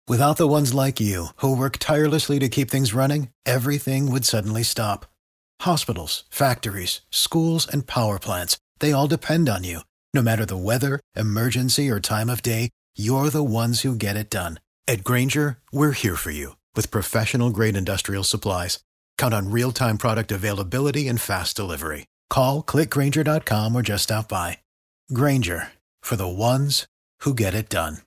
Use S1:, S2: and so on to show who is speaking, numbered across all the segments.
S1: Without the ones like you, who work tirelessly to keep things running, everything would suddenly stop. Hospitals, factories, schools, and power plants, they all depend on you. No matter the weather, emergency, or time of day, you're the ones who get it done. At Grainger, we're here for you with professional-grade industrial supplies. Count on real-time product availability and fast delivery. Call, click Grainger.com, or just stop by. Grainger, for the ones who get it done.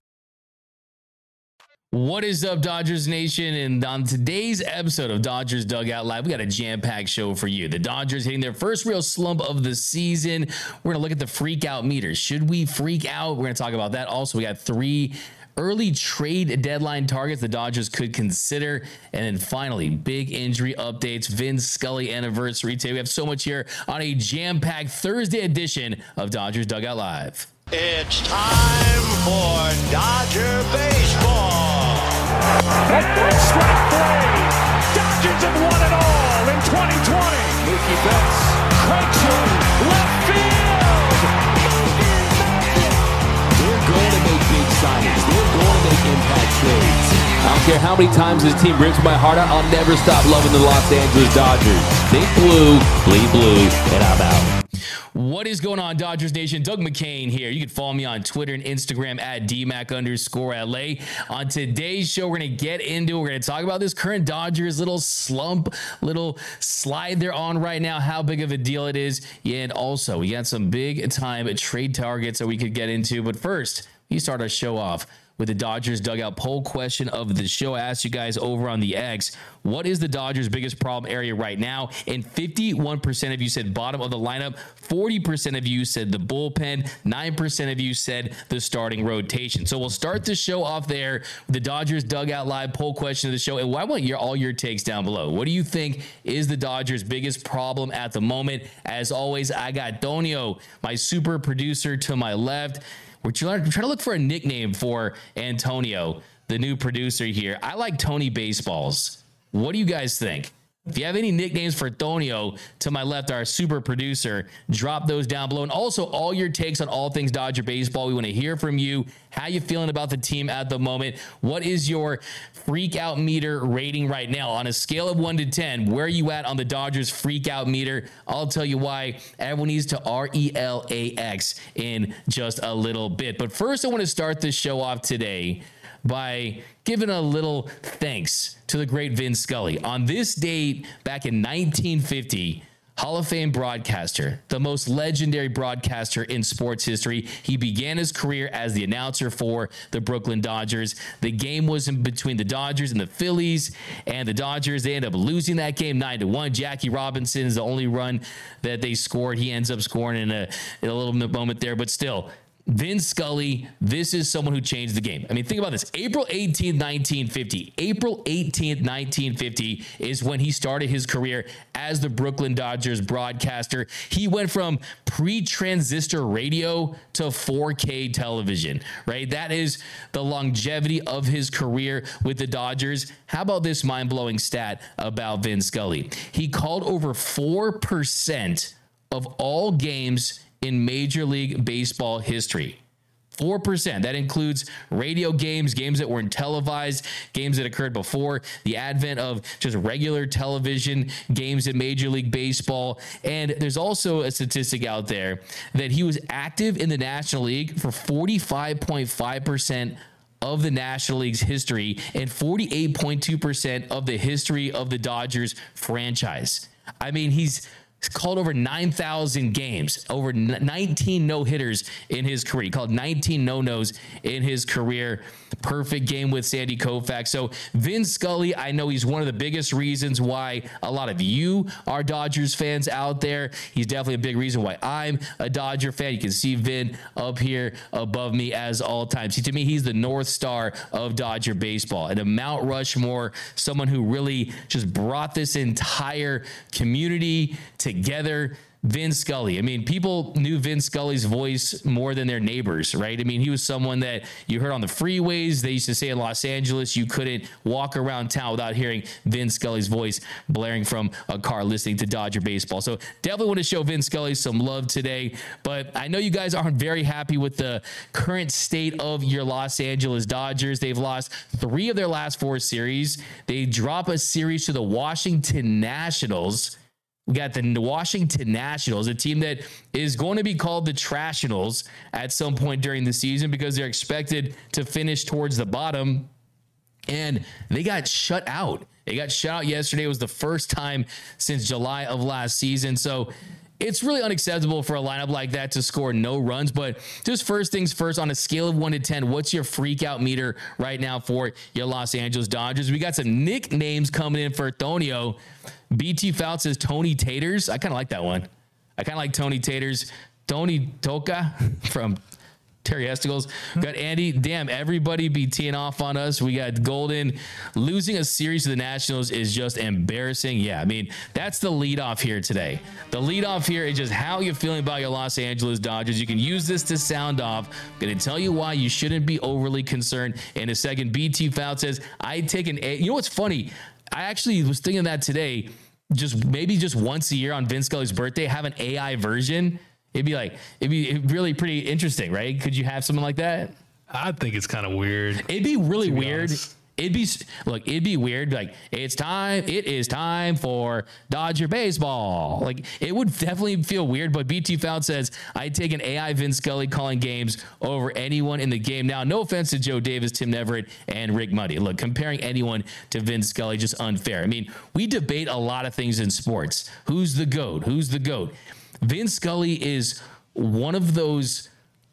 S2: What is up, Dodgers Nation? And on today's episode of Dodgers Dugout Live, we got a jam-packed show for you. The Dodgers hitting their first real slump of the season. We're going to look at the freak out meter. Should we freak out? We're going to talk about that. Also, we got 3 early trade deadline targets the Dodgers could consider. And then finally, big injury updates, Vin Scully anniversary today. We have so much here on a jam-packed Thursday edition of Dodgers Dugout Live.
S3: It's time for Dodger baseball.
S4: Strike 3. Dodgers have won it all in 2020.
S3: Mookie Betts
S4: Cranks it left field.
S5: They're going to make big signings. They're going to make impact trades. I don't care how many times this team rips my heart out. I'll never stop loving the Los Angeles Dodgers. Think blue, bleed blue, and I'm out.
S2: What is going on, Dodgers Nation? Doug McCain here. You can follow me on Twitter and Instagram at DMac_LA. On today's show, we're going to get into, we're going to talk about this current Dodgers little slump, little slide they're on right now, how big of a deal it is. Yeah, and also, we got some big time trade targets that we could get into. But first, we start our show off with the Dodgers Dugout poll question of the show. I asked you guys over on the X, what is the Dodgers' biggest problem area right now? And 51% of you said bottom of the lineup, 40% of you said the bullpen, 9% of you said the starting rotation. So we'll start the show off there with the Dodgers Dugout Live poll question of the show. And I want all your takes down below. What do you think is the Dodgers' biggest problem at the moment? As always, I got Donio, my super producer, to my left. We're trying to look for a nickname for Antonio, the new producer here. I like Tony Baseballs. What do you guys think? If you have any nicknames for Tonio, to my left, our super producer, drop those down below. And also all your takes on all things Dodger baseball. We want to hear from you. How you feeling about the team at the moment? What is your freak out meter rating right now? On a scale of 1 to 10, where are you at on the Dodgers freak out meter? I'll tell you why. Everyone needs to RELAX in just a little bit. But first, I want to start this show off today by giving a little thanks to the great Vin Scully. On this date, back in 1950, Hall of Fame broadcaster, the most legendary broadcaster in sports history. He began his career as the announcer for the Brooklyn Dodgers. The game was in between the Dodgers and the Phillies, and the Dodgers, they end up losing that game 9-1. Jackie Robinson is the only run that they scored. He ends up scoring in a little moment there, but still, Vin Scully, this is someone who changed the game. I mean, think about this. April 18th, 1950. April 18th, 1950 is when he started his career as the Brooklyn Dodgers broadcaster. He went from pre-transistor radio to 4K television, right? That is the longevity of his career with the Dodgers. How about this mind-blowing stat about Vin Scully? He called over 4% of all games in Major League Baseball history. 4%. That includes radio games, games that weren't televised, games that occurred before the advent of just regular television games in Major League Baseball. And there's also a statistic out there that he was active in the National League for 45.5% of the National League's history and 48.2% of the history of the Dodgers franchise. I mean, he's called over 9,000 games, over 19 no-hitters in his career. He called 19 no-nos in his career. Perfect game with Sandy Koufax. So Vin Scully, I know he's one of the biggest reasons why a lot of you are Dodgers fans out there. He's definitely a big reason why I'm a Dodger fan. You can see Vin up here above me as all time. See, to me, he's the North Star of Dodger baseball. And a Mount Rushmore, someone who really just brought this entire community together. Vin Scully. I mean, people knew Vin Scully's voice more than their neighbors, right? I mean, he was someone that you heard on the freeways. They used to say in Los Angeles, you couldn't walk around town without hearing Vin Scully's voice blaring from a car listening to Dodger baseball. So definitely want to show Vin Scully some love today. But I know you guys aren't very happy with the current state of your Los Angeles Dodgers. They've lost 3 of their last 4 series. They drop a series to the Washington Nationals. We got the Washington Nationals, a team that is going to be called the Trashionals at some point during the season because they're expected to finish towards the bottom. And they got shut out. They got shut out yesterday. It was the first time since July of last season. So it's really unacceptable for a lineup like that to score no runs. But just first things first, on a scale of 1 to 10, what's your freak out meter right now for your Los Angeles Dodgers? We got some nicknames coming in for Tonio. BT Fout says Tony Taters. I kind of like that one. I kind of like Tony Taters. Tony Toka from Terry Esticles. Got Andy. Damn, everybody be teeing off on us. We got Golden. Losing a series to the Nationals is just embarrassing. Yeah, I mean, that's the leadoff here today. The leadoff here is just how you're feeling about your Los Angeles Dodgers. You can use this to sound off. I'm going to tell you why you shouldn't be overly concerned in a second. BT Fout says, I'd take an A. You know what's funny? I actually was thinking that today, maybe just once a year on Vin Scully's birthday, have an AI version. It'd be really pretty interesting, right? Could you have something like that?
S6: I think it's kind of weird.
S2: It'd be really weird.
S6: Honest.
S2: It'd be weird. Like, it is time for Dodger baseball. Like, it would definitely feel weird, but BT Fout says, I'd take an AI Vin Scully calling games over anyone in the game. Now, no offense to Joe Davis, Tim Everett, and Rick Muddy. Look, comparing anyone to Vin Scully, just unfair. I mean, we debate a lot of things in sports. Who's the GOAT? Who's the GOAT? Vin Scully is one of those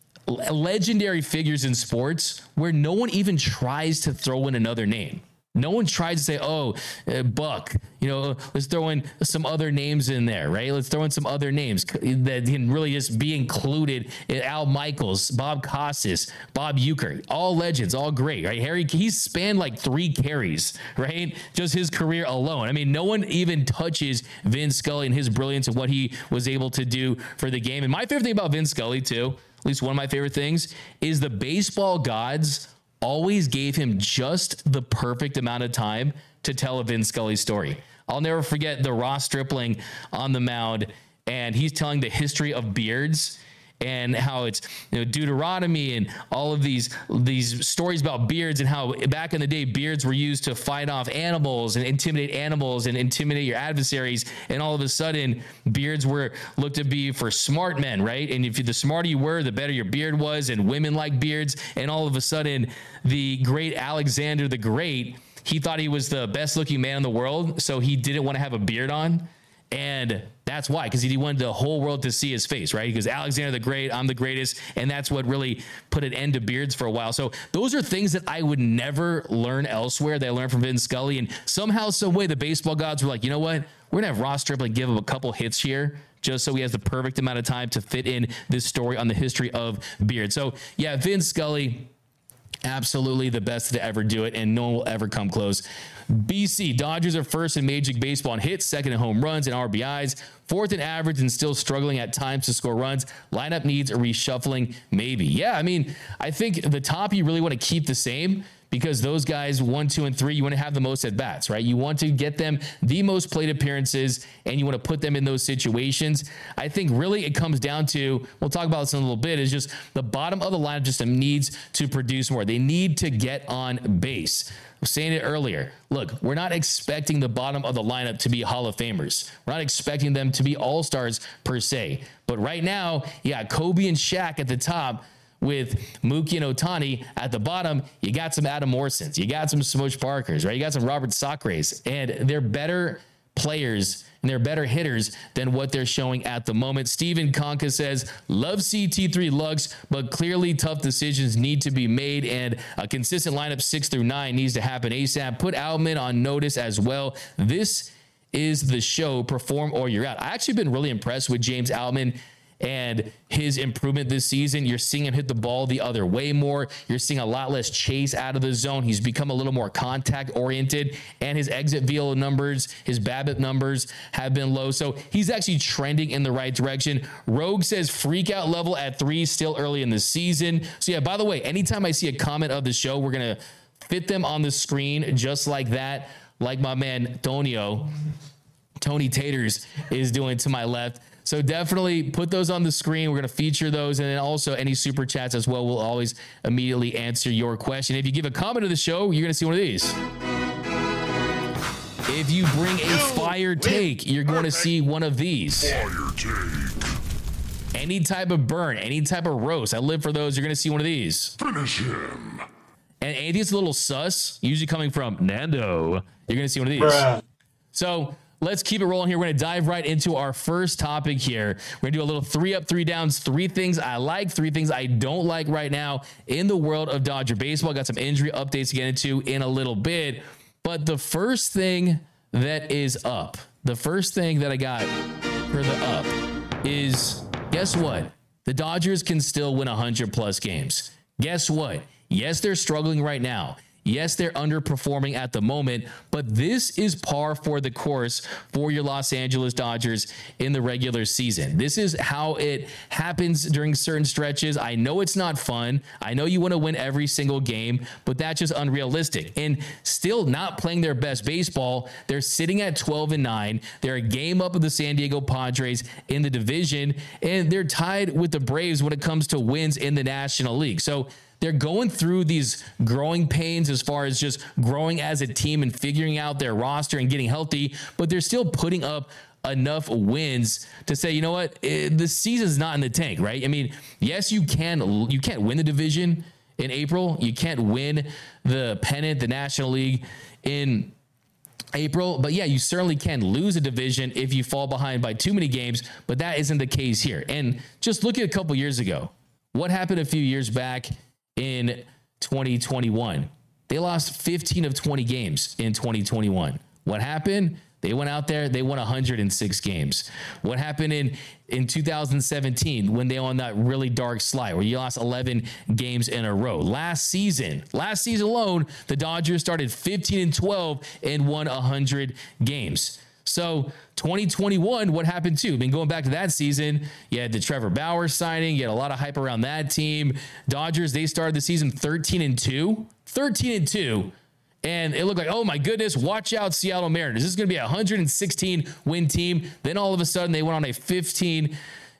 S2: legendary figures in sports where no one even tries to throw in another name. No one tries to say, Buck, let's throw in some other names in there, right? Let's throw in some other names that can really just be included. Al Michaels, Bob Costas, Bob Uecker, all legends, all great, right? He's spanned like 3 carries, right? Just his career alone. I mean, no one even touches Vin Scully and his brilliance and what he was able to do for the game. And my favorite thing about Vin Scully, too, at least one of my favorite things, is the baseball gods always gave him just the perfect amount of time to tell a Vin Scully story. I'll never forget the Ross Stripling on the mound, and he's telling the history of beards and how it's Deuteronomy and all of these stories about beards and how back in the day beards were used to fight off animals and intimidate your adversaries, and all of a sudden beards were looked to be for smart men, right? And if the smarter you were, the better your beard was, and women like beards. And all of a sudden the great Alexander the Great, he thought he was the best looking man in the world, so he didn't want to have a beard on. And that's why, because he wanted the whole world to see his face, right? Because Alexander the Great, I'm the greatest. And that's what really put an end to beards for a while. So those are things that I would never learn elsewhere that I learned from Vin Scully. And somehow, some way, the baseball gods were like, you know what? We're going to have Ross Stripling give him a couple hits here just so he has the perfect amount of time to fit in this story on the history of beard. So, yeah, Vin Scully, absolutely the best to ever do it, and no one will ever come close. BC, Dodgers are first in Major League Baseball in hits, second in home runs and RBIs, fourth in average, and still struggling at times to score runs. Lineup needs a reshuffling, maybe. Yeah, I mean, I think the top you really want to keep the same, because those guys 1, 2, and 3, you want to have the most at bats, right? You want to get them the most plate appearances, and you want to put them in those situations. I think really it comes down to, we'll talk about this in a little bit, is just the bottom of the lineup just needs to produce more. They need to get on base. I was saying it earlier. Look, we're not expecting the bottom of the lineup to be Hall of Famers. We're not expecting them to be all-stars per se. But right now, yeah, Kobe and Shaq at the top, with Mookie and Ohtani at the bottom. You got some Adam Morsons, you got some Smush Parkers, right? You got some Robert Sacres, and they're better players and they're better hitters than what they're showing at the moment. Steven Conca says, love CT3 Lux, but clearly tough decisions need to be made, and a consistent lineup 6 through 9 needs to happen ASAP. Put Outman on notice as well. This is the show, perform or you're out. I actually been really impressed with James Outman. and his improvement this season. You're seeing him hit the ball the other way more. You're seeing a lot less chase out of the zone. He's become a little more contact oriented, and his exit velo numbers, his BABIP numbers have been low. So he's actually trending in the right direction. Rogue says freak out level at 3, still early in the season. So yeah, by the way, anytime I see a comment of the show, we're going to fit them on the screen just like that, like my man Tony Taters is doing to my left. So definitely put those on the screen. We're going to feature those. And then also any super chats as well. We'll always immediately answer your question. If you give a comment to the show, you're going to see one of these. If you bring a fire take, you're going to see one of these. Fire take. Any type of burn, any type of roast. I live for those. You're going to see one of these. Finish him. And anything that's a little sus, usually coming from Nando, you're going to see one of these. Bruh. So let's keep it rolling here. We're going to dive right into our first topic here. We're going to do a little 3 up, 3 downs, 3 things I like, 3 things I don't like right now in the world of Dodger baseball. Got some injury updates to get into in a little bit. But the first thing that is up, the first thing that I got for the up is, guess what? The Dodgers can still win 100+ games. Guess what? Yes, they're struggling right now. Yes, they're underperforming at the moment, but this is par for the course for your Los Angeles Dodgers in the regular season. This is how it happens during certain stretches. I know it's not fun. I know you want to win every single game, but that's just unrealistic. And still not playing their best baseball, they're sitting at 12-9. They're a game up of the San Diego Padres in the division, and they're tied with the Braves when it comes to wins in the National League. So they're going through these growing pains as far as just growing as a team and figuring out their roster and getting healthy, but they're still putting up enough wins to say, you know what, the season's not in the tank, right? I mean, yes, you can't win the division in April. You can't win the pennant, the National League in April, but yeah, you certainly can lose a division if you fall behind by too many games, but that isn't the case here. And just look at a couple years ago. What happened a few years back in 2021? They lost 15 of 20 games in 2021. What happened? They went out there, they won 106 games. What happened in 2017 when they were on that really dark slide where you lost 11 games in a row? Last season alone, the Dodgers started 15-12 and won 100 games. So 2021, what happened too? I mean, going back to that season, you had the Trevor Bauer signing. You had a lot of hype around that team. Dodgers, they started the season 13-2. And it looked like, oh my goodness, watch out, Seattle Mariners. This is going to be a 116 win team. Then all of a sudden they went on a 15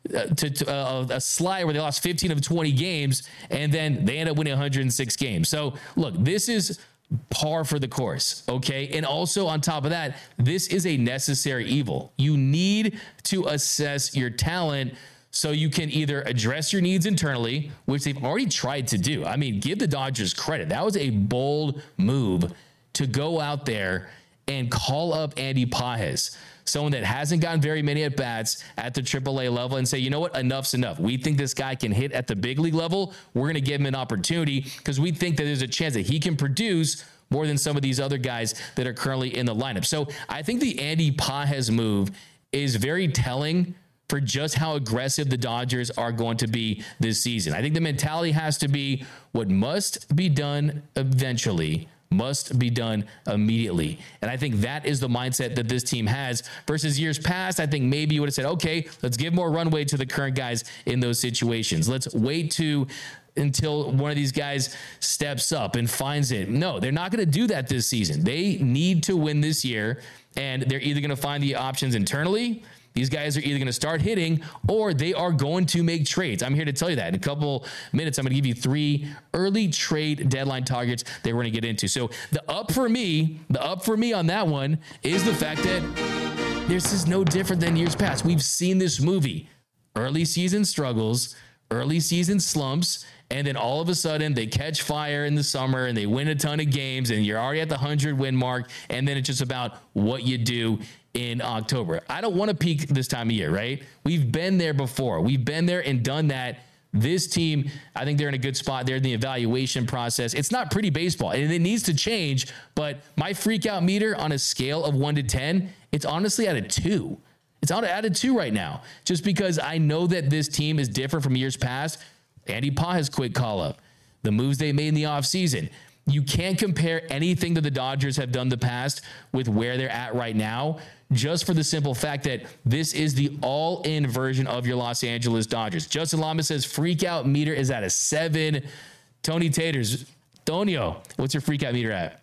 S2: a slide where they lost 15 of 20 games, and then they ended up winning 106 games. So look, this is par for the course, okay? And also on top of that, this is a necessary evil. You need to assess your talent so you can either address your needs internally, which they've already tried to do. I mean, give the Dodgers credit. That was a bold move to go out there and call up Andy Pages, someone that hasn't gotten very many at-bats at the AAA level, and say, you know what, enough's enough. We think this guy can hit at the big league level. We're going to give him an opportunity because we think that there's a chance that he can produce more than some of these other guys that are currently in the lineup. So I think the Andy Pages move is very telling for just how aggressive the Dodgers are going to be this season. I think the mentality has to be what must be done eventually must be done immediately. And I think that is the mindset that this team has versus years past. I think maybe you would have said, okay, let's give more runway to the current guys in those situations. Let's wait until one of these guys steps up and finds it. No, they're not going to do that this season. They need to win this year, and they're either going to find the options internally. These guys are either going to start hitting or they are going to make trades. I'm here to tell you that. In a couple minutes, I'm going to give you 3 early trade deadline targets that we're going to get into. So the up for me on that one is the fact that this is no different than years past. We've seen this movie. Early season struggles, early season slumps, and then all of a sudden they catch fire in the summer and they win a ton of games and you're already at the 100 win mark. And then it's just about what you do in October. I don't want to peak this time of year, right? We've been there before. We've been there and done that. This team, I think they're in a good spot. They're in the evaluation process. It's not pretty baseball and it needs to change, but my freak out meter on a scale of 1 to 10, it's honestly at a 2. It's out at a 2 right now, just because I know that this team is different from years past. Andy Pages quit call-up, the moves they made in the offseason. You can't compare anything that the Dodgers have done in the past with where they're at right now, just for the simple fact that this is the all-in version of your Los Angeles Dodgers. Justin Lama says freak out meter is at a 7. Tony Taters, Tonio, what's your freak out meter at?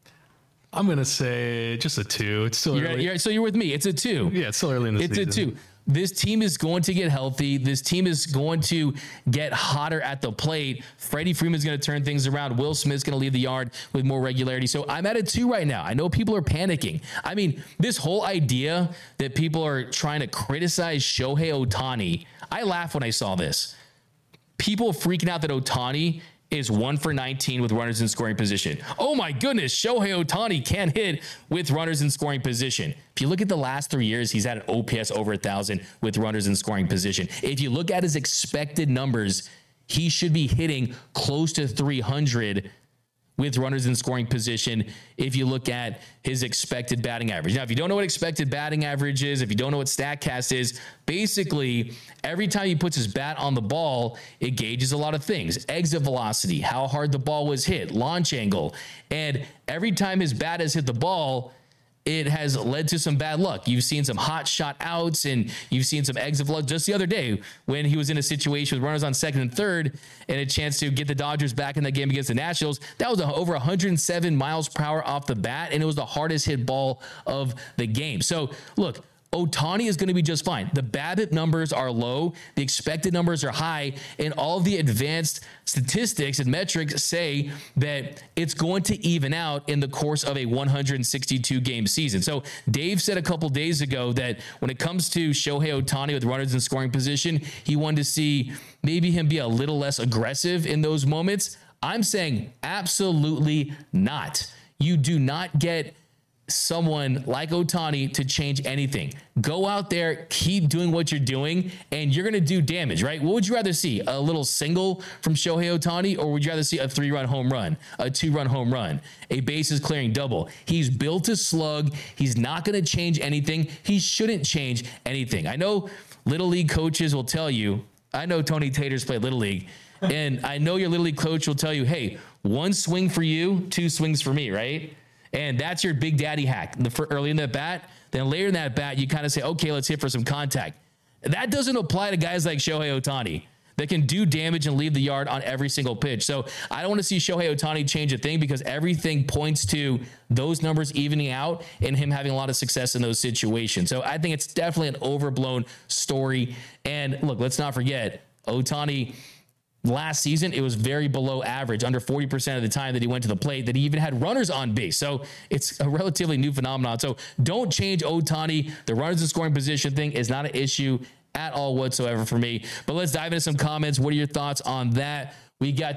S6: I'm going to say just a 2. It's still early.
S2: So you're with me. It's a 2.
S6: Yeah, it's still early in the season.
S2: It's a 2. This team is going to get healthy. This team is going to get hotter at the plate. Freddie Freeman's going to turn things around. Will Smith's going to leave the yard with more regularity. So I'm at a 2 right now. I know people are panicking. I mean, this whole idea that people are trying to criticize Shohei Ohtani, I laughed when I saw this. People freaking out that Ohtani is 1 for 19 with runners in scoring position. Oh my goodness, Shohei Ohtani can't hit with runners in scoring position. If you look at the last 3 years, he's had an OPS over 1,000 with runners in scoring position. If you look at his expected numbers, he should be hitting close to 300 with runners in scoring position if you look at his expected batting average. Now, if you don't know what expected batting average is, if you don't know what StatCast is, basically every time he puts his bat on the ball, it gauges a lot of things. Exit velocity, how hard the ball was hit, launch angle. And every time his bat has hit the ball, it has led to some bad luck. You've seen some hot shot outs and you've seen some exit luck. Just the other day when he was in a situation with runners on second and third and a chance to get the Dodgers back in that game against the Nationals, that was over 107 miles per hour off the bat, and it was the hardest hit ball of the game. So look, Ohtani is going to be just fine. The BABIP numbers are low. The expected numbers are high. And all of the advanced statistics and metrics say that it's going to even out in the course of a 162-game season. So Dave said a couple days ago that when it comes to Shohei Ohtani with runners in scoring position, he wanted to see maybe him be a little less aggressive in those moments. I'm saying absolutely not. You do not get someone like Ohtani to change anything. Go out there, keep doing what you're doing, and you're going to do damage, right? What would you rather see? A little single from Shohei Ohtani, or would you rather see a 3-run home run, a 2-run home run, a bases clearing double? He's built to slug. He's not going to change anything. He shouldn't change anything. I know Little League coaches will tell you, I know Tony Taters played Little League, and I know your Little League coach will tell you, hey, 1 swing for you, 2 swings for me, right? And that's your big daddy hack. Early in that bat, then later in that bat, you kind of say, okay, let's hit for some contact. That doesn't apply to guys like Shohei Ohtani that can do damage and leave the yard on every single pitch. So I don't want to see Shohei Ohtani change a thing because everything points to those numbers evening out and him having a lot of success in those situations. So I think it's definitely an overblown story. And look, let's not forget, Ohtani last season, it was very below average, under 40% of the time that he went to the plate, that he even had runners on base. So it's a relatively new phenomenon. So don't change Ohtani. The runners in scoring position thing is not an issue at all whatsoever for me. But let's dive into some comments. What are your thoughts on that? We got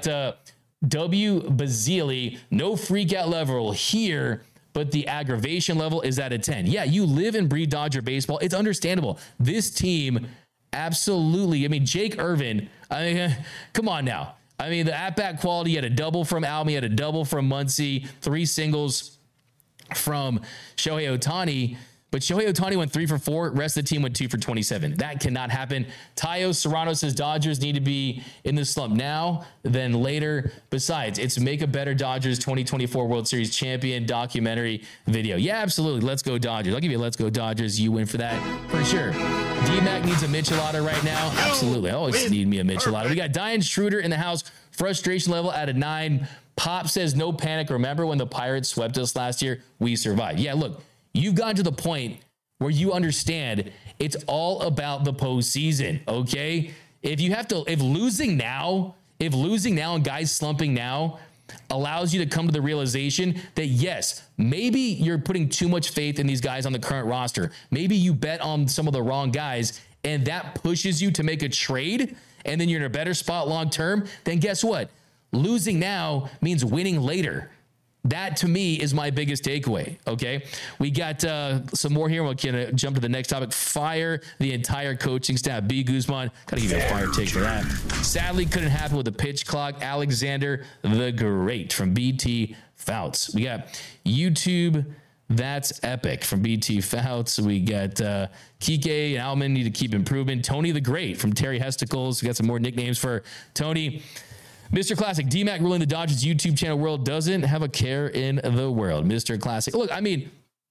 S2: W. Bazili, no freak out level here, but the aggravation level is at a 10. Yeah, you live and breathe Dodger baseball. It's understandable. This team, absolutely. I mean, Jake Irvin, come on now. I mean, the at-bat quality, had a double from Almy, had a double from Muncy, 3 singles from Shohei Ohtani. But Shohei Ohtani went 3 for 4. Rest of the team went 2 for 27. That cannot happen. Tayo Serrano says Dodgers need to be in the slump now than later. Besides, it's Make a Better Dodgers 2024 World Series champion documentary video. Yeah, absolutely. Let's go Dodgers. I'll give you a let's go Dodgers. You win for that for sure. D-Mac needs a Michelada right now. Absolutely. I always need me a Michelada. We got Diane Schroeder in the house. Frustration level at a 9. Pop says no panic. Remember when the Pirates swept us last year? We survived. Yeah, look. You've gotten to the point where you understand it's all about the postseason, okay? If losing now and guys slumping now allows you to come to the realization that yes, maybe you're putting too much faith in these guys on the current roster. Maybe you bet on some of the wrong guys and that pushes you to make a trade and then you're in a better spot long term, then guess what? Losing now means winning later. That, to me, is my biggest takeaway, okay? We got some more here. We're going to jump to the next topic. Fire the entire coaching staff. B. Guzman, got to give you a fire take for that. Sadly, couldn't happen with the pitch clock. Alexander the Great from BT Fouts. We got YouTube That's epic from BT Fouts. We got Kike and Alman need to keep improving. Tony the Great from Terry Hesticles. We got some more nicknames for Tony. Mr. Classic, D-Mac ruling the Dodgers YouTube channel world doesn't have a care in the world. Mr. Classic. Look, I mean,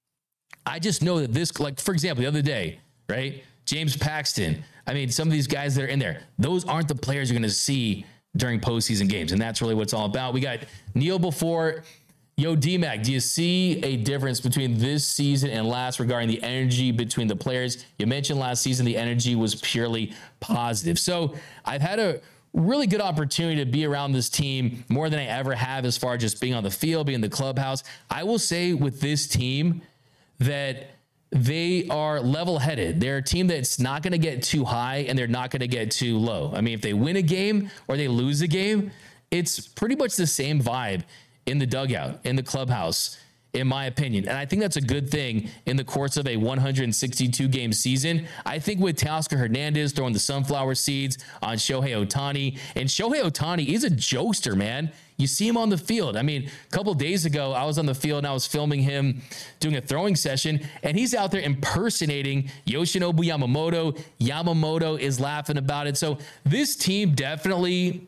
S2: I just know that this, like, for example, the other day, right? James Paxton. I mean, some of these guys that are in there, those aren't the players you're going to see during postseason games. And that's really what it's all about. We got Neil before. Yo, D-Mac, do you see a difference between this season and last regarding the energy between the players? You mentioned last season the energy was purely positive. So I've had a really good opportunity to be around this team more than I ever have as far as just being on the field, being in the clubhouse. I will say with this team that they are level-headed. They're a team that's not going to get too high and they're not going to get too low. I mean, if they win a game or they lose a game, it's pretty much the same vibe in the dugout, in the clubhouse, in my opinion. And I think that's a good thing in the course of a 162-game season. I think with Teoscar Hernandez throwing the sunflower seeds on Shohei Ohtani, and Shohei Ohtani is a jokester, man. You see him on the field. I mean, a couple of days ago, I was on the field and I was filming him doing a throwing session, and he's out there impersonating Yoshinobu Yamamoto. Yamamoto is laughing about it. So this team definitely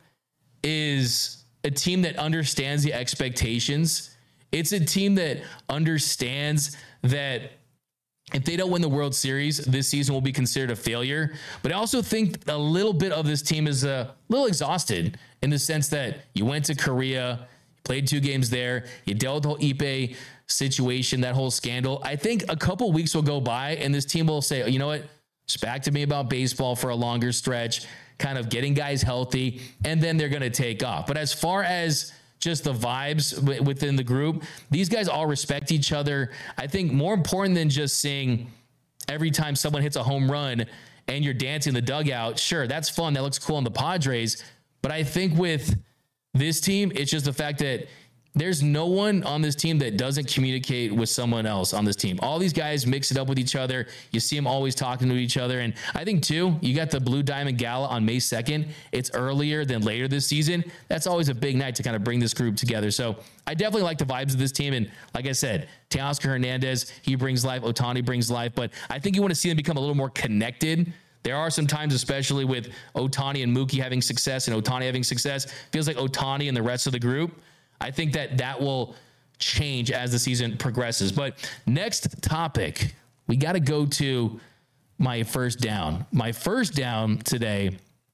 S2: is a team that understands the expectations. It's a team that understands that if they don't win the World Series, this season will be considered a failure. But I also think a little bit of this team is a little exhausted in the sense that you went to Korea, you played 2 games there, you dealt with the whole Ippei situation, that whole scandal. I think a couple weeks will go by and this team will say, you know what, it's back to me about baseball for a longer stretch, kind of getting guys healthy, and then they're going to take off. But as far as just the vibes within the group, these guys all respect each other. I think more important than just seeing every time someone hits a home run and you're dancing in the dugout, sure, that's fun. That looks cool on the Padres. But I think with this team, it's just the fact that there's no one on this team that doesn't communicate with someone else on this team. All these guys mix it up with each other. You see them always talking to each other. And I think, too, you got the Blue Diamond Gala on May 2nd. It's earlier than later this season. That's always a big night to kind of bring this group together. So I definitely like the vibes of this team. And like I said, Teoscar Hernandez, he brings life. Ohtani brings life. But I think you want to see them become a little more connected. There are some times, especially with Ohtani and Mookie having success and Ohtani having success, feels like Ohtani and the rest of the group. I think that will change as the season progresses. But next topic, we got to go to my first down. My first down today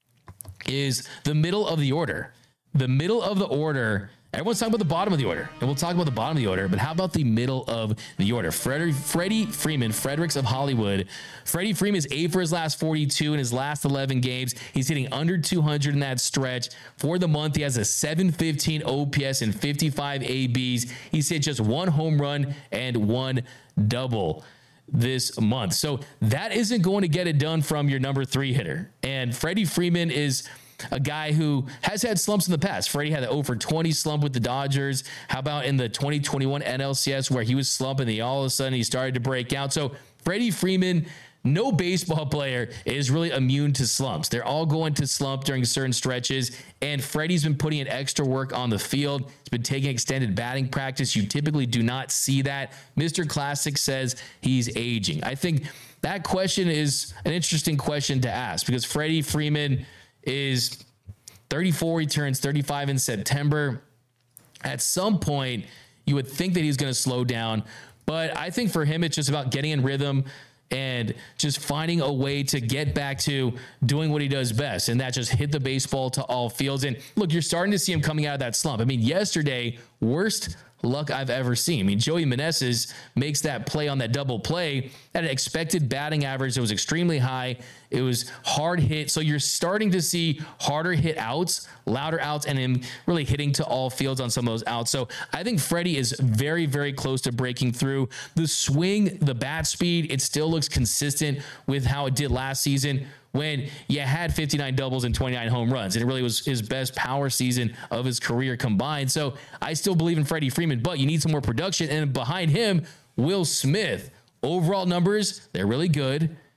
S2: is the middle of the order. The middle of the order. Everyone's talking about the bottom of the order, and we'll talk about the bottom of the order, but how about the middle of the order? Freddie Freeman, Fredericks of Hollywood. Freddie Freeman is 8 for his last 42 in his last 11 games. He's hitting under 200 in that stretch. For the month, he has a 715 OPS and 55 ABs. He's hit just 1 home run and 1 double this month. So that isn't going to get it done from your number 3 hitter. And Freddie Freeman is a guy who has had slumps in the past. Freddie had an 0-for-20 slump with the Dodgers. How about in the 2021 NLCS where he was slumping and all of a sudden he started to break out? So Freddie Freeman, no baseball player is really immune to slumps. They're all going to slump during certain stretches, and Freddie's been putting in extra work on the field. He's been taking extended batting practice. You typically do not see that. Mr. Classic says he's aging. I think that question is an interesting question to ask because Freddie Freeman is 34. He turns 35 in September. At some point, you would think that he's going to slow down. But I think for him, it's just about getting in rhythm and just finding a way to get back to doing what he does best. And that just hit the baseball to all fields. And look, you're starting to see him coming out of that slump. I mean, yesterday, worst luck I've ever seen. I mean, Joey Meneses makes that play on that double play at an expected batting average that was extremely high. It was hard hit. So you're starting to see harder hit outs, louder outs, and him really hitting to all fields on some of those outs. So I think Freddie is very, very close to breaking through. The swing, the bat speed, it still looks consistent with how it did last season when you had 59 doubles and 29 home runs. And it really was his best power season of his career combined. So I still believe in Freddie Freeman, but you need some more production. And behind him, Will Smith. Overall numbers, they're really good.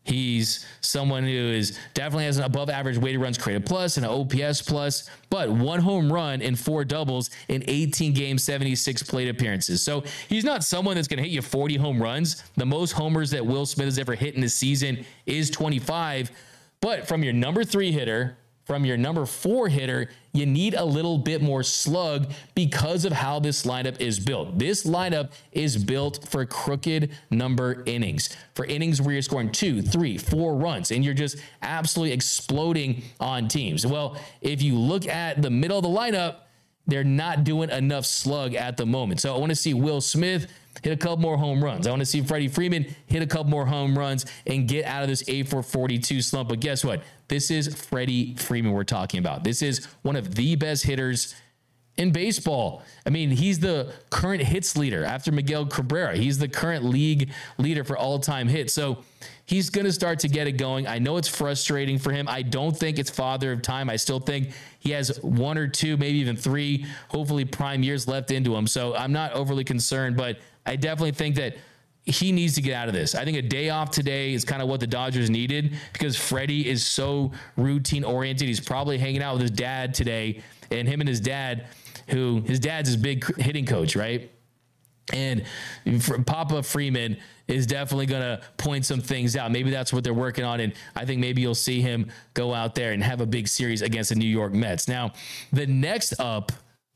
S2: He's someone who is definitely has an above average weighted runs created plus and an OPS plus, but 1 home run and 4 doubles in 18 games, 76 plate appearances. So he's not someone that's going to hit you 40 home runs. The most homers that Will Smith has ever hit in the season is 25. But from your number 3 hitter, from your number 4 hitter, you need a little bit more slug because of how this lineup is built. This lineup is built for crooked number innings, for innings where you're scoring 2, 3, 4 runs, and you're just absolutely exploding on teams. Well, if you look at the middle of the lineup, they're not doing enough slug at the moment. So I want to see Will Smith hit a couple more home runs. I want to see Freddie Freeman hit a couple more home runs and get out of this 8-for-42 slump. But guess what? This is Freddie Freeman we're talking about. This is one of the best hitters in baseball. I mean, he's the current hits leader after Miguel Cabrera. He's the current league leader for all-time hits. So he's going to start to get it going. I know it's frustrating for him. I don't think it's father of time. I still think he has 1 or 2, maybe even 3, hopefully prime years left into him. So I'm not overly concerned, but I definitely think that he needs to get out of this. I think a day off today is kind of what the Dodgers needed because Freddie is so routine oriented. He's probably hanging out with his dad today, and him and his dad, who his dad's his big hitting coach, right? And Papa Freeman is definitely going to point some things out. Maybe that's what they're working on. And I think maybe you'll see him go out there and have a big series against the New York Mets. Now, the next up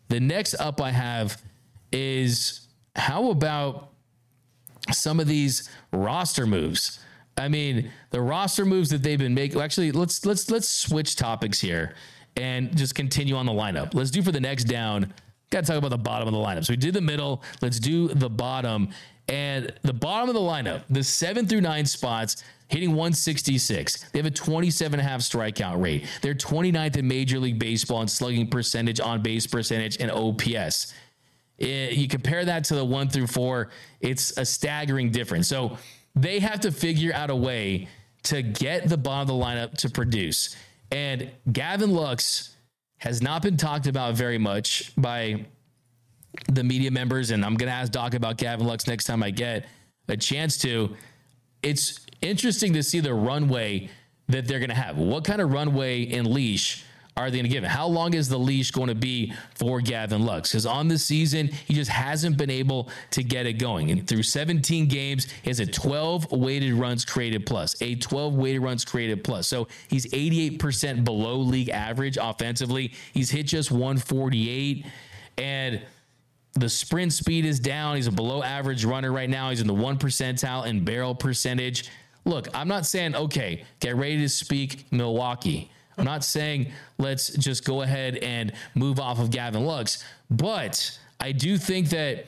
S2: I have is, how about some of these roster moves? I mean, the roster moves that they've been making. Actually, let's switch topics here and just continue on the lineup. Let's do for the next down. Got to talk about the bottom of the lineup. So we did the middle. Let's do the bottom. And the bottom of the lineup, the 7 through 9 spots, hitting 166. They have a 27.5 strikeout rate. They're 29th in Major League Baseball in slugging percentage, on base percentage, and OPS. You compare that to the 1 through 4, it's a staggering difference. So they have to figure out a way to get the bottom of the lineup to produce. And Gavin Lux has not been talked about very much by the media members, and I'm going to ask Doc about Gavin Lux next time I get a chance to. It's interesting to see the runway that they're going to have. What kind of runway and leash are they going to give him? How long is the leash going to be for Gavin Lux? Because on this season, he just hasn't been able to get it going. And through 17 games, he has a 12 weighted runs created plus, So he's 88% below league average offensively. He's hit just 148, and the sprint speed is down. He's a below average runner right now. He's in the 1 percentile in barrel percentage. Look, I'm not saying, okay, get ready to speak Milwaukee. I'm not saying let's just go ahead and move off of Gavin Lux, but I do think that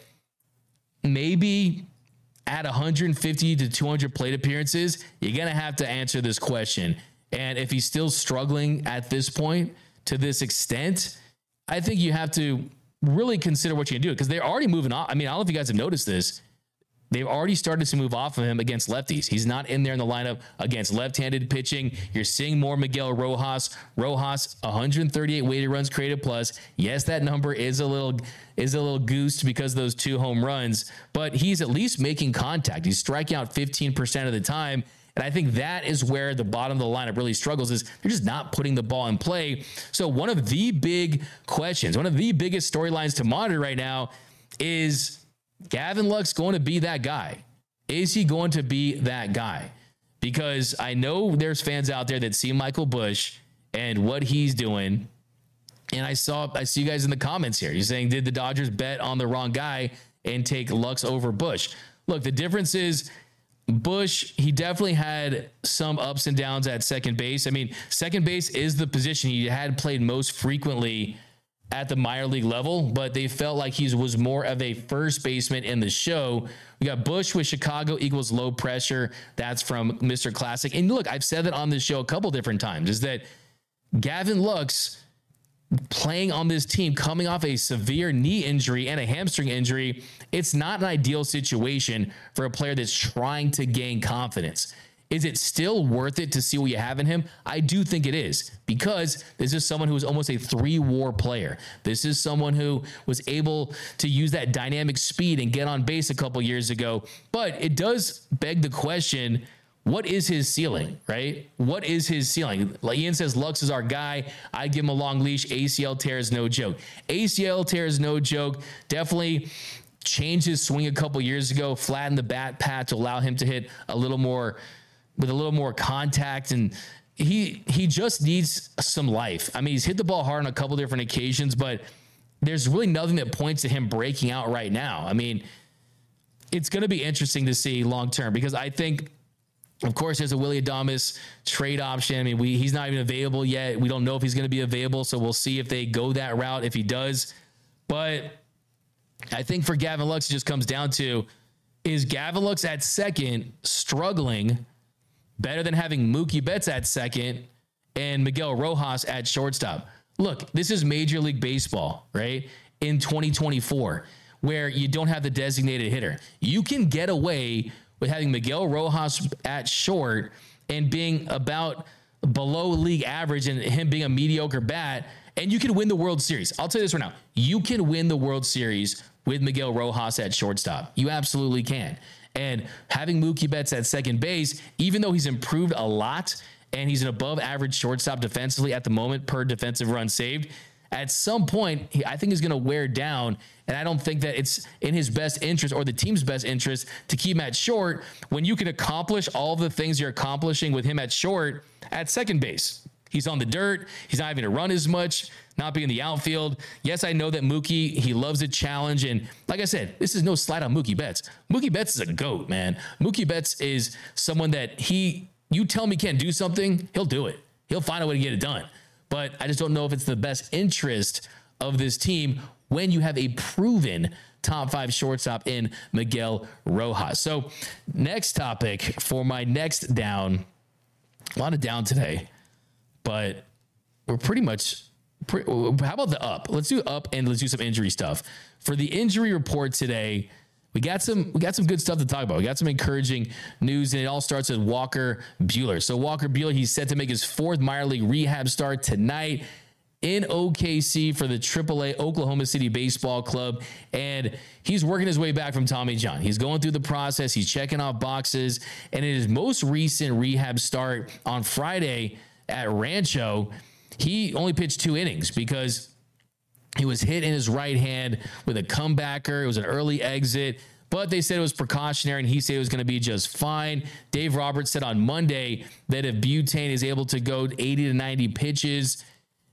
S2: maybe at 150 to 200 plate appearances, you're going to have to answer this question. And if he's still struggling at this point to this extent, I think you have to really consider what you can do, because they're already moving off. I mean, I don't know if you guys have noticed this. They've already started to move off of him against lefties. He's not in there in the lineup against left-handed pitching. You're seeing more Miguel Rojas. Rojas, 138 weighted runs created plus. Yes, that number is a little goosed because of those 2 home runs, but he's at least making contact. He's striking out 15% of the time. And I think that is where the bottom of the lineup really struggles, is they're just not putting the ball in play. So one of the big questions, one of the biggest storylines to monitor right now is Gavin Lux going to be that guy? Is he going to be that guy? Because I know there's fans out there that see Michael Busch and what he's doing. And I see you guys in the comments here. You're saying, did the Dodgers bet on the wrong guy and take Lux over Busch? Look, the difference is Busch, he definitely had some ups and downs at second base. I mean, second base is the position he had played most frequently at the minor league level, but they felt like he was more of a first baseman in the show. We got Busch with Chicago equals low pressure. That's from Mr. Classic. And look, I've said that on this show a couple different times, is that Gavin Lux playing on this team, coming off a severe knee injury and a hamstring injury, it's not an ideal situation for a player that's trying to gain confidence. Is it still worth it to see what you have in him? I do think it is, because this is someone who is almost a 3-WAR player. This is someone who was able to use that dynamic speed and get on base a couple years ago. But it does beg the question, what is his ceiling, right? What is his ceiling? Like Ian says, Lux is our guy. I give him a long leash. ACL tear is no joke. ACL tear is no joke. Definitely changed his swing a couple years ago, flattened the bat pad to allow him to hit a little more with a little more contact. And he just needs some life. I mean, he's hit the ball hard on a couple different occasions, but there's really nothing that points to him breaking out right now. I mean, it's going to be interesting to see long-term because I think, of course, there's a Willy Adames trade option. I mean, he's not even available yet. We don't know if he's going to be available, so we'll see if they go that route, if he does. But I think for Gavin Lux, it just comes down to, is Gavin Lux at second struggling better than having Mookie Betts at second and Miguel Rojas at shortstop? Look, this is Major League Baseball, right? In 2024, where you don't have the designated hitter. You can get away with having Miguel Rojas at short and being about below league average and him being a mediocre bat, and you can win the World Series. I'll tell you this right now. You can win the World Series with Miguel Rojas at shortstop. You absolutely can. And having Mookie Betts at second base, even though he's improved a lot and he's an above average shortstop defensively at the moment per defensive run saved, at some point, I think he's going to wear down, and I don't think that it's in his best interest or the team's best interest to keep him at short when you can accomplish all the things you're accomplishing with him at short at second base. He's on the dirt. He's not having to run as much, not being in the outfield. Yes, I know that Mookie, he loves a challenge, and like I said, this is no slight on Mookie Betts. Mookie Betts is a GOAT, man. Mookie Betts is someone that you tell him he can't do something, he'll do it. He'll find a way to get it done. But I just don't know if it's the best interest of this team when you have a proven top 5 shortstop in Miguel Rojas. So next topic for my next down, a lot of down today, but we're how about the up? Let's do up and let's do some injury stuff. For the injury report today, we got some good stuff to talk about. We got some encouraging news, and it all starts with Walker Buehler. So Walker Buehler, he's set to make his 4th minor league rehab start tonight in OKC for the AAA Oklahoma City Baseball Club, and he's working his way back from Tommy John. He's going through the process. He's checking off boxes, and in his most recent rehab start on Friday at Rancho, he only pitched 2 innings because he was hit in his right hand with a comebacker. It was an early exit, but they said it was precautionary, and he said it was going to be just fine. Dave Roberts said on Monday that if Butane is able to go 80 to 90 pitches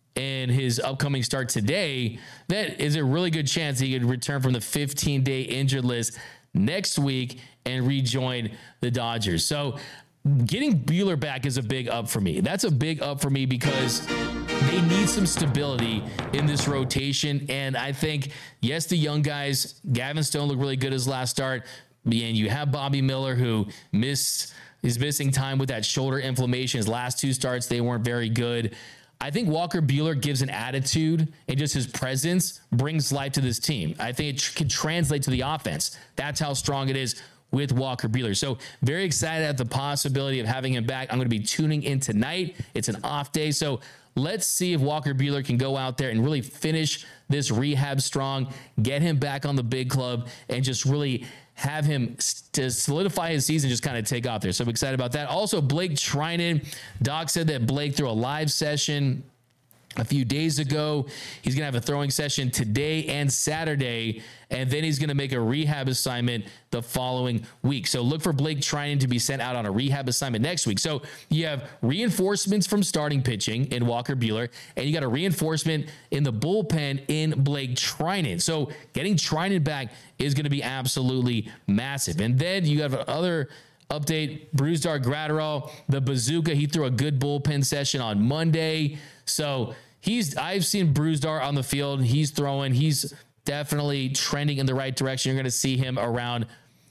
S2: in his upcoming start today, that is a really good chance he could return from the 15-day injured list next week and rejoin the Dodgers. So getting Buehler back is a big up for me. That's a big up for me because they need some stability in this rotation. And I think, yes, the young guys, Gavin Stone looked really good his last start. And you have Bobby Miller, who is missing time with that shoulder inflammation. His last 2 starts, they weren't very good. I think Walker Buehler gives an attitude, and just his presence brings life to this team. I think it can translate to the offense. That's how strong it is with Walker Buehler. So very excited at the possibility of having him back. I'm going to be tuning in tonight. It's an off day. So let's see if Walker Buehler can go out there and really finish this rehab strong, get him back on the big club, and just really have him to solidify his season, just kind of take off there. So I'm excited about that. Also, Blake Treinen. Doc said that Blake threw a live session a few days ago. He's going to have a throwing session today and Saturday, and then he's going to make a rehab assignment the following week. So look for Blake Treinen to be sent out on a rehab assignment next week. So you have reinforcements from starting pitching in Walker Buehler, and you got a reinforcement in the bullpen in Blake Treinen. So getting Treinen back is going to be absolutely massive. And then you have other update, Brusdar Graterol, the bazooka. He threw a good bullpen session on Monday. So I've seen Brusdar on the field. He's throwing. He's definitely trending in the right direction. You're going to see him around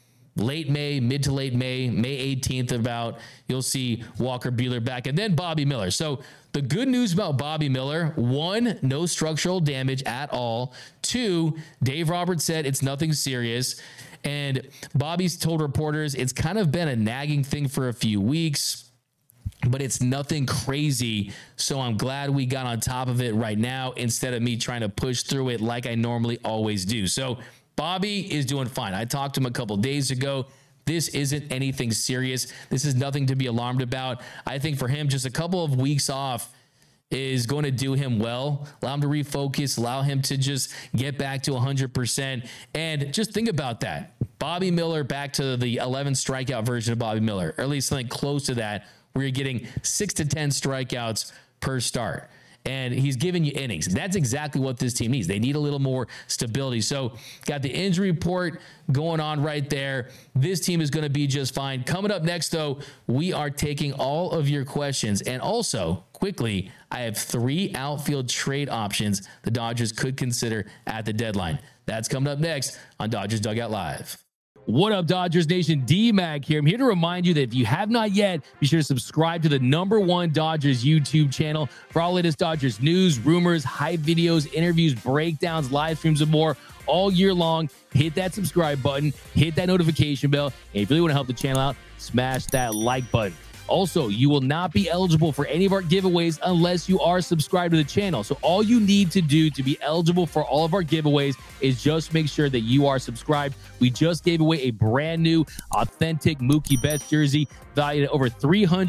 S2: late May, mid to late May 18th about. You'll see Walker Buehler back. And then Bobby Miller. So the good news about Bobby Miller, 1, no structural damage at all. 2, Dave Roberts said it's nothing serious. And Bobby's told reporters it's kind of been a nagging thing for a few weeks, but it's nothing crazy. So I'm glad we got on top of it right now instead of me trying to push through it like I normally always do. So Bobby is doing fine. I talked to him a couple days ago. this isn't anything serious. This is nothing to be alarmed about. I think for him, just a couple of weeks off is going to do him well. Allow him to refocus, allow him to just get back to 100%. And just think about that. Bobby Miller back to the 11 strikeout version of Bobby Miller, or at least something close to that, where you're getting 6 to 10 strikeouts per start. And he's giving you innings. That's exactly what this team needs. They need a little more stability. So got the injury report going on right there. This team is going to be just fine. Coming up next, though, we are taking all of your questions. And also, quickly, I have 3 outfield trade options the Dodgers could consider at the deadline. That's coming up next on Dodgers Dugout Live. What up, Dodgers Nation? D-Mac here. I'm here to remind you that if you have not yet, be sure to subscribe to the #1 Dodgers YouTube channel for all latest Dodgers news, rumors, hype videos, interviews, breakdowns, live streams, and more all year long. Hit that subscribe button, hit that notification bell, and if you really want to help the channel out, smash that like button. Also, you will not be eligible for any of our giveaways unless you are subscribed to the channel. So all you need to do to be eligible for all of our giveaways is just make sure that you are subscribed. We just gave away a brand new authentic Mookie Betts jersey valued at over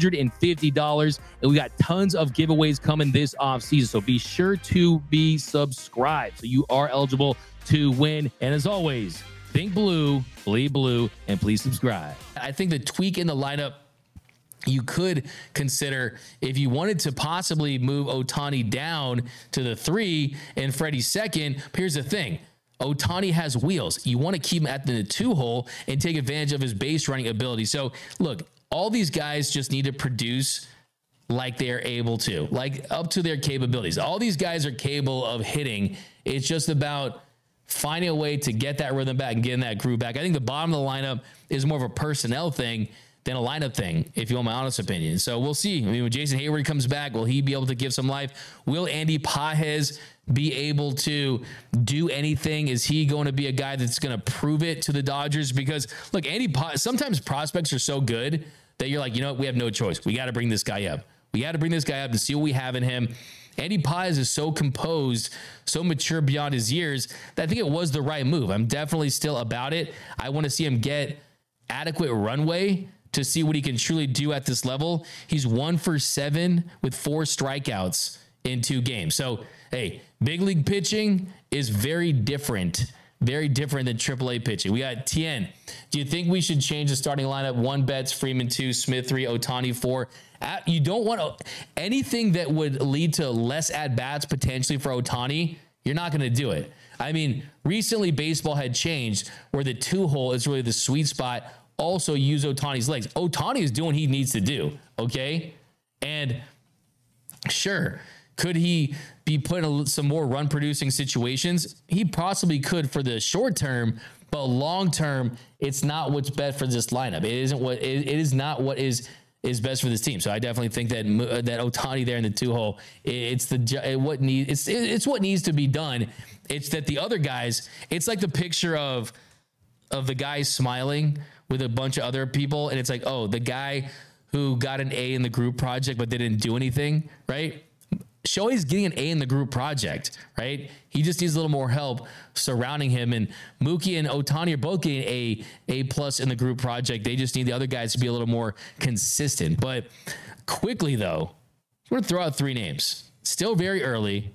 S2: $350. And we got tons of giveaways coming this offseason. So be sure to be subscribed so you are eligible to win. And as always, think blue, bleed blue, and please subscribe. I think the tweak in the lineup you could consider, if you wanted to possibly move Ohtani down to the 3 and Freddie second. But here's the thing. Ohtani has wheels. You want to keep him at the 2 hole and take advantage of his base running ability. So look, all these guys just need to produce like they're able to, like up to their capabilities. All these guys are capable of hitting. It's just about finding a way to get that rhythm back and getting that groove back. I think the bottom of the lineup is more of a personnel thing than a lineup thing, if you want my honest opinion. So we'll see. I mean, when Jason Hayward comes back, will he be able to give some life? Will Andy Pages be able to do anything? Is he going to be a guy that's going to prove it to the Dodgers? Because look, sometimes prospects are so good that you're like, you know what? We have no choice. We got to bring this guy up. We got to bring this guy up to see what we have in him. Andy Pages is so composed, so mature beyond his years that I think it was the right move. I'm definitely still about it. I want to see him get adequate runway to see what he can truly do at this level. He's 1 for 7 with 4 strikeouts in 2 games. So, hey, big league pitching is very different than AAA pitching. We got Tien. Do you think we should change the starting lineup? 1 Betts, Freeman 2, Smith 3, Ohtani 4. You don't want anything that would lead to less at-bats potentially for Ohtani. You're not going to do it. I mean, recently baseball had changed where the 2 hole is really the sweet spot. Also use Ohtani's legs. Ohtani is doing what he needs to do, okay? And sure, could he be put in some more run-producing situations? He possibly could for the short term, but long term, it's not what's best for this lineup. It is not what is best for this team. So I definitely think that Ohtani there in the 2 hole, it's what needs to be done. It's that the other guys, it's like the picture of the guy smiling with a bunch of other people. And it's like, oh, the guy who got an A in the group project, but they didn't do anything, right? Shohei's getting an A in the group project, right? He just needs a little more help surrounding him. And Mookie and Ohtani are both getting A plus in the group project. They just need the other guys to be a little more consistent. But quickly, though, I'm going to throw out 3 names. Still very early,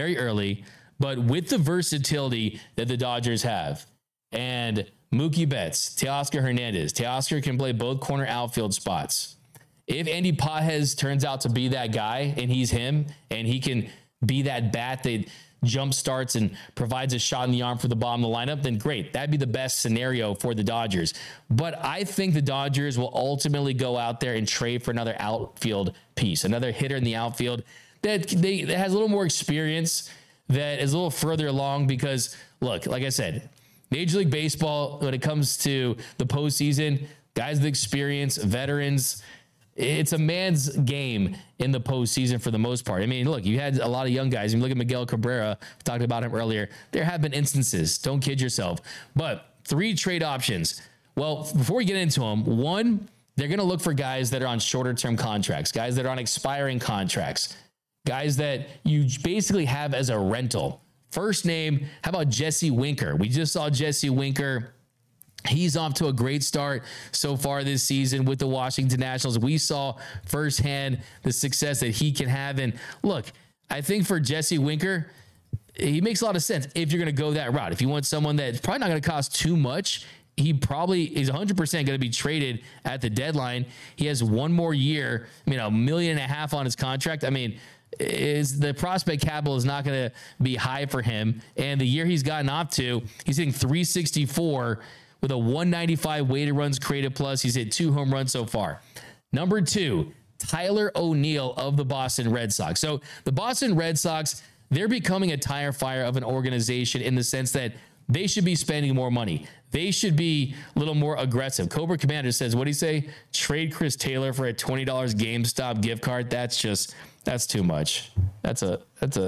S2: but with the versatility that the Dodgers have. And Mookie Betts, Teoscar Hernandez. Teoscar can play both corner outfield spots. If Andy Pages turns out to be that guy, and he's him, and he can be that bat that jump starts and provides a shot in the arm for the bottom of the lineup, then great. That'd be the best scenario for the Dodgers. But I think the Dodgers will ultimately go out there and trade for another outfield piece, another hitter in the outfield that has a little more experience, that is a little further along. Because, look, like I said, Major League Baseball, when it comes to the postseason, guys with experience, veterans, it's a man's game in the postseason for the most part. I mean, look, you had a lot of young guys. You look at Miguel Cabrera, we talked about him earlier. There have been instances. Don't kid yourself. But 3 trade options. Well, before we get into them, 1, they're going to look for guys that are on shorter-term contracts, guys that are on expiring contracts, guys that you basically have as a rental. First name, how about Jesse Winker? We just saw Jesse Winker He's off to a great start so far this season with the Washington Nationals. We saw firsthand the success that he can have. And look, I think for Jesse Winker, he makes a lot of sense if you're going to go that route. If you want someone that's probably not going to cost too much, he probably is 100% going to be traded at the deadline. He has one more year, $1.5 million on his contract. I mean, is the prospect capital is not going to be high for him. And the year he's gotten off to, he's hitting .364 with a 195 weighted runs created plus. He's hit 2 home runs so far. Number 2, Tyler O'Neill of the Boston Red Sox. So the Boston Red Sox, they're becoming a tire fire of an organization in the sense that they should be spending more money. They should be a little more aggressive. Cobra Commander says, what do you say? Trade Chris Taylor for a $20 GameStop gift card. That's too much. That's a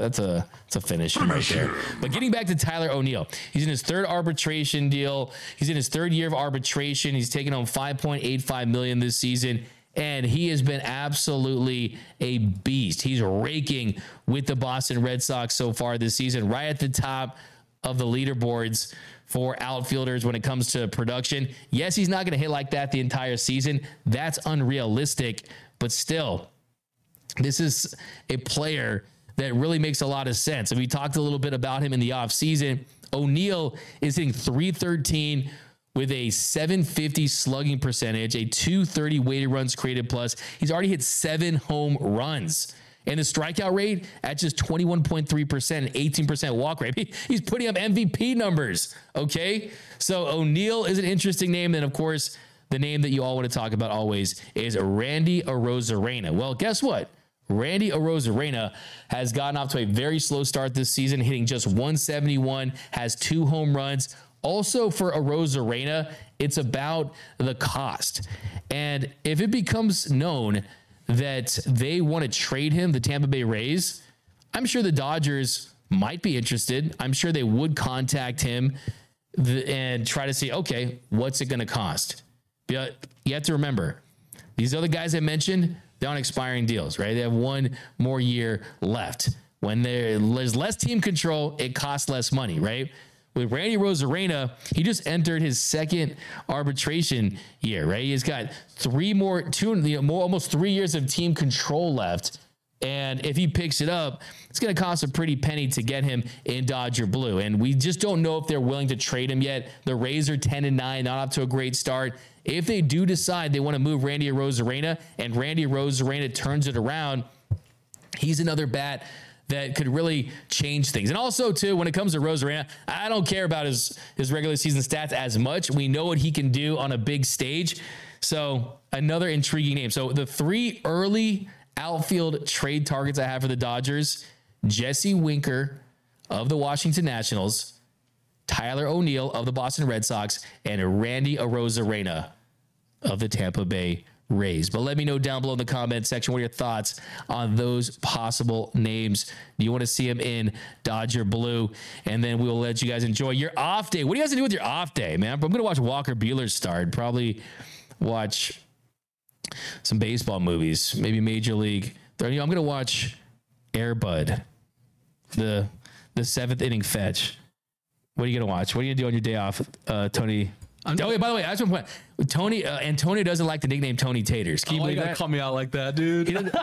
S2: finish right there. But getting back to Tyler O'Neill, he's in his 3rd arbitration deal. He's in his 3rd year of arbitration. He's taken home $5.85 million this season, and he has been absolutely a beast. He's raking with the Boston Red Sox so far this season, right at the top of the leaderboards for outfielders when it comes to production. Yes, he's not going to hit like that the entire season. That's unrealistic, but still, this is a player that really makes a lot of sense. And we talked a little bit about him in the offseason. O'Neill is hitting .313 with a .750 slugging percentage, a .230 weighted runs created plus. He's already hit 7 home runs. And the strikeout rate at just 21.3% and 18% walk rate. He's putting up MVP numbers, okay? So O'Neill is an interesting name. And, of course, the name that you all want to talk about always is Randy Arozarena. Well, guess what? Randy Arozarena has gotten off to a very slow start this season, hitting just 171, has 2 home runs. Also for Arozarena, it's about the cost. And if it becomes known that they want to trade him, the Tampa Bay Rays, I'm sure the Dodgers might be interested. I'm sure they would contact him and try to see, okay, what's it going to cost? But you have to remember, these other guys I mentioned, they're on expiring deals, right? They have 1 more year left. When there's less team control, it costs less money, right? With Randy Arozarena, he just entered his 2nd arbitration year, right? He's got almost 3 years of team control left. And if he picks it up, it's going to cost a pretty penny to get him in Dodger blue. And we just don't know if they're willing to trade him yet. The Rays are 10-9, not off to a great start. If they do decide they want to move Randy Arozarena and Randy Arozarena turns it around, he's another bat that could really change things. And also, too, when it comes to Arozarena, I don't care about his regular season stats as much. We know what he can do on a big stage. So another intriguing name. So the 3 early outfield trade targets I have for the Dodgers: Jesse Winker of the Washington Nationals, Tyler O'Neill of the Boston Red Sox, and Randy Arozarena of the Tampa Bay Rays. But let me know down below in the comment section what are your thoughts on those possible names. Do you want to see them in Dodger blue? And then we will let you guys enjoy your off day. What do you guys do with your off day, man? I'm going to watch Walker Buehler start. Probably watch some baseball movies. Maybe Major League. I'm going to watch Air Bud, the 7th inning fetch. What are you going to watch? What are you going to do on your day off, Tony? By the way, I just want to point Tony, Antonio doesn't like the nickname Tony Taters. Can you believe that?
S6: Call me out like that, dude.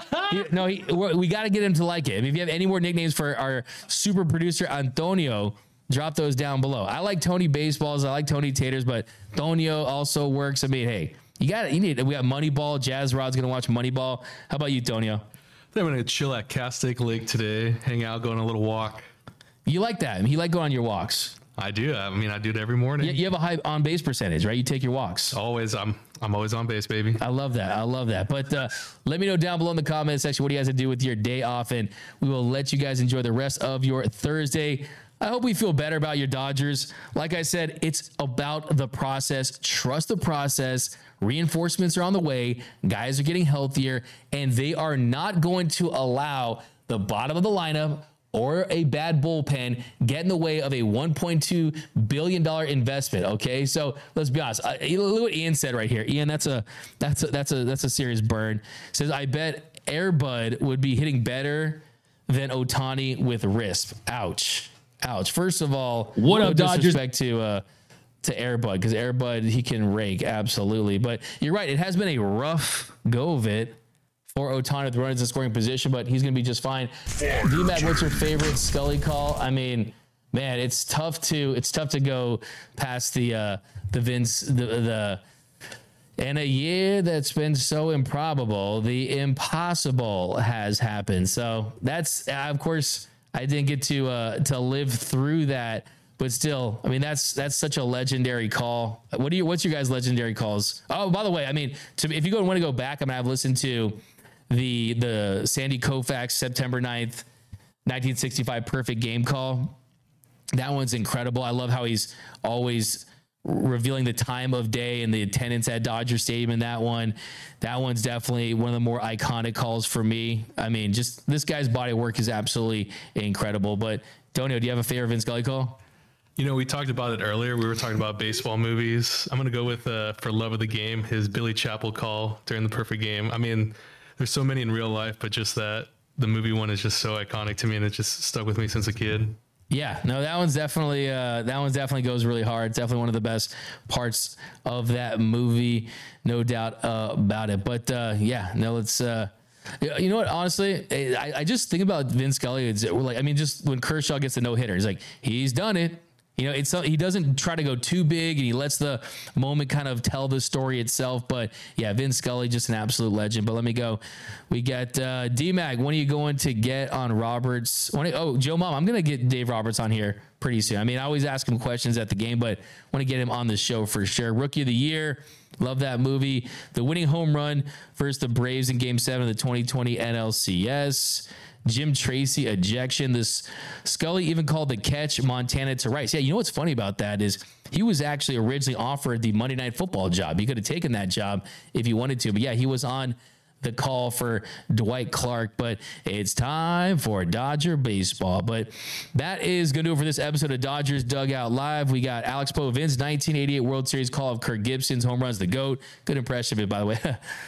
S2: We got to get him to like it. If you have any more nicknames for our super producer, Antonio, drop those down below. I like Tony Baseballs. I like Tony Taters, but Antonio also works. I mean, hey, we got Moneyball. Jazz Rod's going to watch Moneyball. How about you, Antonio?
S6: I'm going to chill at Castaic Lake today, hang out, go on a little walk.
S2: You like that? You like going on your walks?
S6: I do. I mean, I do it every morning.
S2: You have a high on base percentage, right? You take your walks.
S6: Always. I'm always on base, baby.
S2: I love that. But let me know down below in the comment section what you guys do with your day off, and we will let you guys enjoy the rest of your Thursday. I hope we feel better about your Dodgers. Like I said, it's about the process. Trust the process. Reinforcements are on the way. Guys are getting healthier, and they are not going to allow the bottom of the lineup or a bad bullpen get in the way of a $1.2 billion investment. Okay, so let's be honest. Look what Ian said right here. Ian, that's a serious burn. Says, I bet Air Bud would be hitting better than Ohtani with RISP. Ouch. First of all,
S5: what
S2: no
S5: up, Dodgers?
S2: Disrespect Air Bud, because Air Bud, he can rake, absolutely. But you're right, it has been a rough go of it for Ohtani with runners in scoring position, but he's going to be just fine. D-Mac, what's your favorite Scully call? I mean, man, it's tough to go past the Vince, in a year that's been so improbable, the impossible has happened. So that's, of course, I didn't get to live through that. But still, I mean, that's such a legendary call. What's your guys' legendary calls? Oh, by the way, I mean, if you want to go back, I mean, I've listened to the Sandy Koufax September 9th, 1965 perfect game call. That one's incredible. I love how he's always revealing the time of day and the attendance at Dodger Stadium in that one. That one's definitely one of the more iconic calls for me. I mean, just this guy's body work is absolutely incredible. But Tonio, do you have a favorite Vince Scully call?
S6: You know, we talked about it earlier. We were talking about baseball movies. I'm going to go with, for love of the game, his Billy Chapel call during the perfect game. I mean, there's so many in real life, but just the movie one is just so iconic to me, and it just stuck with me since a kid.
S2: Yeah, no, that one's definitely goes really hard. It's definitely one of the best parts of that movie, no doubt about it. But yeah, no, let's. You know what? Honestly, I just think about Vince Scully. Just when Kershaw gets a no-hitter, he's like, he's done it. You know, he doesn't try to go too big, and he lets the moment kind of tell the story itself. But yeah, Vince Scully, just an absolute legend. But let me go. We got D-Mac. When are you going to get on Roberts? Joe Mom, I'm going to get Dave Roberts on here pretty soon. I mean, I always ask him questions at the game, but want to get him on the show for sure. Rookie of the Year. Love that movie. The winning home run versus the Braves in Game 7 of the 2020 NLCS. Jim Tracy ejection. This Scully even called the catch Montana to Rice. Yeah, you know what's funny about that is he was actually originally offered the Monday Night Football job. He could have taken that job if he wanted to. But yeah, he was on the call for Dwight Clark, but it's time for Dodger baseball. But that is going to do it for this episode of Dodgers Dugout Live. We got Alex Poe, Vince 1988 World Series call of Kirk Gibson's home runs, the GOAT. Good impression of it, by the way.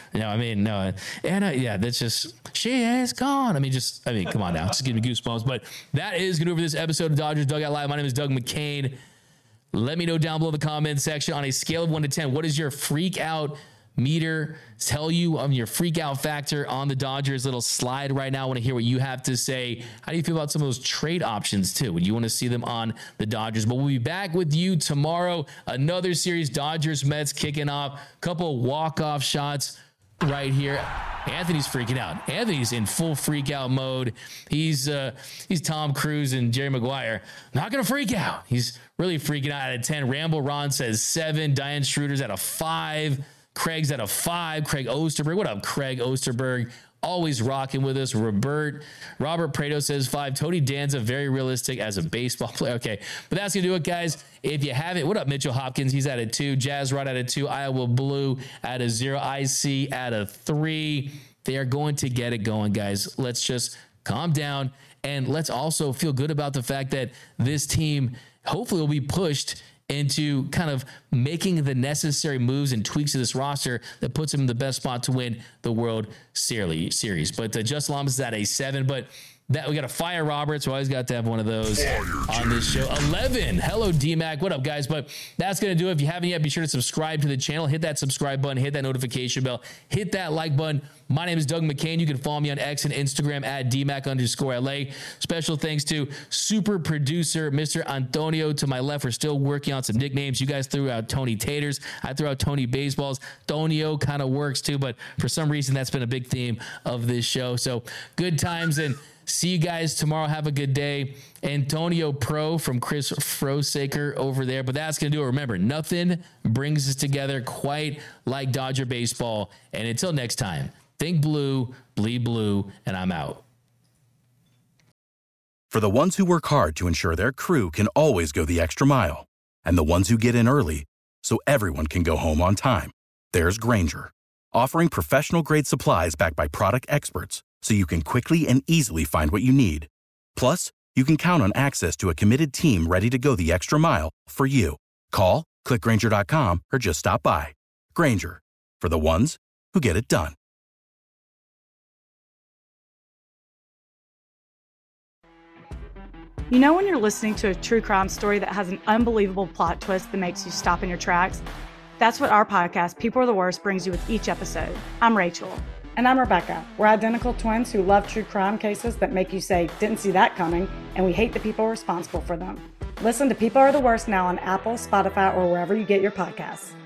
S2: Yeah, that's just, she is gone. Come on now. Just give me goosebumps. But that is going to do it for this episode of Dodgers Dugout Live. My name is Doug McCain. Let me know down below in the comment section on a scale of 1 to 10, what is your freak out meter tell you on your freak out factor on the Dodgers little slide right now? I want to hear what you have to say. How do you feel about some of those trade options too? Would you want to see them on the Dodgers? But we'll be back with you tomorrow. Another series, Dodgers Mets kicking off. Couple walk-off shots right here. Anthony's freaking out. Anthony's in full freak out mode. He's Tom Cruise and Jerry Maguire. Not gonna freak out. He's really freaking out. Out of 10. Ramble Ron says 7. Diane Schroeder's at a 5. Craig's at a 5. Craig Osterberg. What up, Craig Osterberg? Always rocking with us. Robert Prado says 5. Tony Danza, very realistic as a baseball player. Okay, but that's going to do it, guys. If you haven't, what up, Mitchell Hopkins? He's at a 2. Jazz Rod at a 2. Iowa Blue at a 0. IC at a 3. They are going to get it going, guys. Let's just calm down, and let's also feel good about the fact that this team hopefully will be pushed into kind of making the necessary moves and tweaks to this roster that puts him in the best spot to win the World Series. But Justin Lamas is at a 7, but that we got to fire Roberts. We always got to have one of those on this show. 11. Hello, D-Mac. What up, guys? But that's going to do it. If you haven't yet, be sure to subscribe to the channel. Hit that subscribe button. Hit that notification bell. Hit that like button. My name is Doug McCain. You can follow me on X and Instagram at DMac_LA. Special thanks to super producer, Mr. Antonio to my left. We're still working on some nicknames. You guys threw out Tony Taters. I threw out Tony Baseballs. Tonio kind of works too, but for some reason, that's been a big theme of this show. So good times, and see you guys tomorrow. Have a good day. Antonio Pro from Chris Frosaker over there. But that's going to do it. Remember, nothing brings us together quite like Dodger baseball. And until next time, think blue, bleed blue, and I'm out.
S7: For the ones who work hard to ensure their crew can always go the extra mile, and the ones who get in early so everyone can go home on time, there's Grainger, offering professional-grade supplies backed by product experts so you can quickly and easily find what you need. Plus, you can count on access to a committed team ready to go the extra mile for you. Call, click Grainger.com, or just stop by. Grainger, for the ones who get it done.
S8: You know when you're listening to a true crime story that has an unbelievable plot twist that makes you stop in your tracks? That's what our podcast, People Are the Worst, brings you with each episode. I'm Rachel.
S9: And I'm Rebecca. We're identical twins who love true crime cases that make you say, didn't see that coming, and we hate the people responsible for them. Listen to People Are the Worst now on Apple, Spotify, or wherever you get your podcasts.